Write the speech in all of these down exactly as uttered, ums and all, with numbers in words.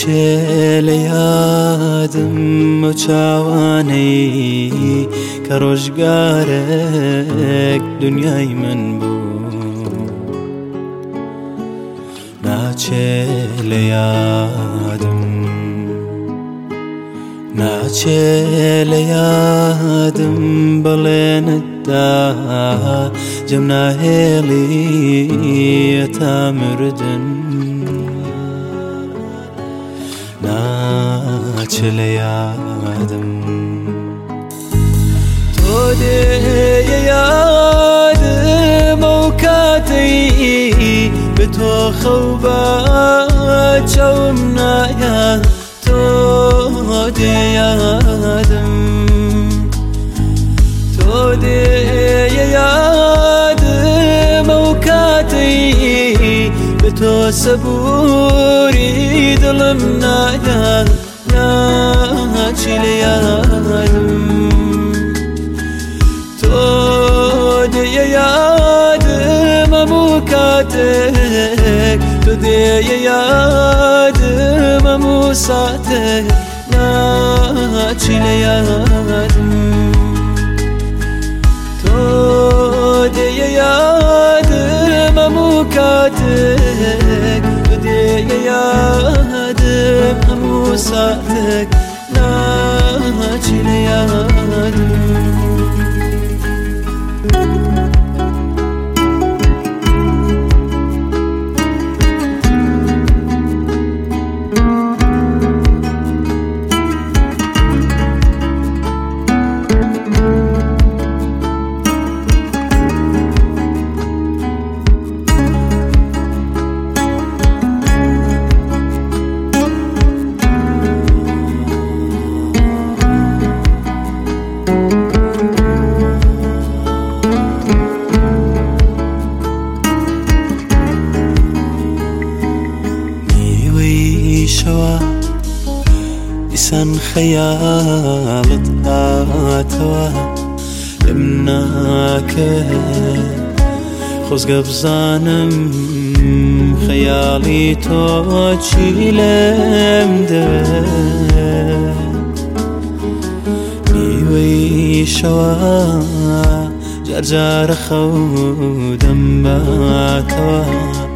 ناچێ لە یادم و چاوانەی کە ڕۆژگارێک دنیای من بوو، ناچێ لە یادم ناچێ لە یادم بەڵێنتدا جەم ناهێڵی تا مردن، ناچێ لە یادم تۆ دێیە یادم ئەو کاتەی بە تۆ خەو بە چاوم نایە، تۆ دێ یادم تۆ دێیە یادم ئەو کاتەی بە تۆ سەبووری دڵم نایە، ناچی لە یادم تۆ دێیە یادم هەموو کاتێک، تۆ دێیە یادم هەموو ساتێک، ناچی لە یادم تۆ دێیە یادم هەموو کاتێک، تۆ دێیە یادم هەموو ساتێک، ناچی لە یادم شەوە دیسان خەیاڵت هاتەوە لێم ناکەوێت، خۆزگە بزانم خەیاڵی تۆ چی لێم دەوێت، نیوەی شەوە جار جارە خەودەم باتەوە،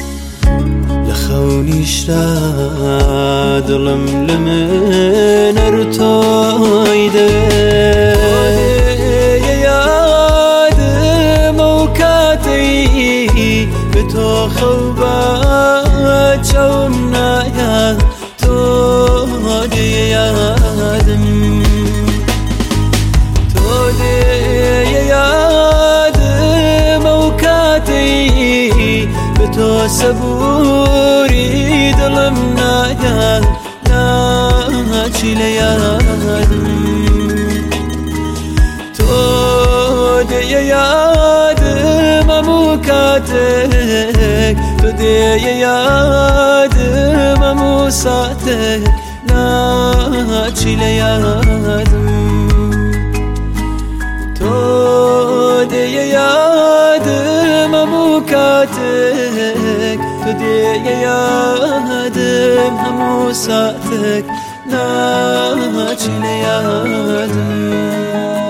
خەونیشرا دڵم لە من هەر تۆی دەوێت، یادم ئەو کاتەی بە تۆ خەو بە چاوم نایە، تۆ دێیە یادم تۆ دێیە یادم ئەو کاتەی بە تۆ سەبووری دڵم نایە، ناچی لە یادم تۆ دێیە یادم هەموو کاتێک، تۆ دێیە یادم هەموو ساتێک، ناچی لە یادم تۆ دێیە یادم هەموو کاتێک، تۆ دێیە یادم هەموو ساتێک، ناچی لە یادم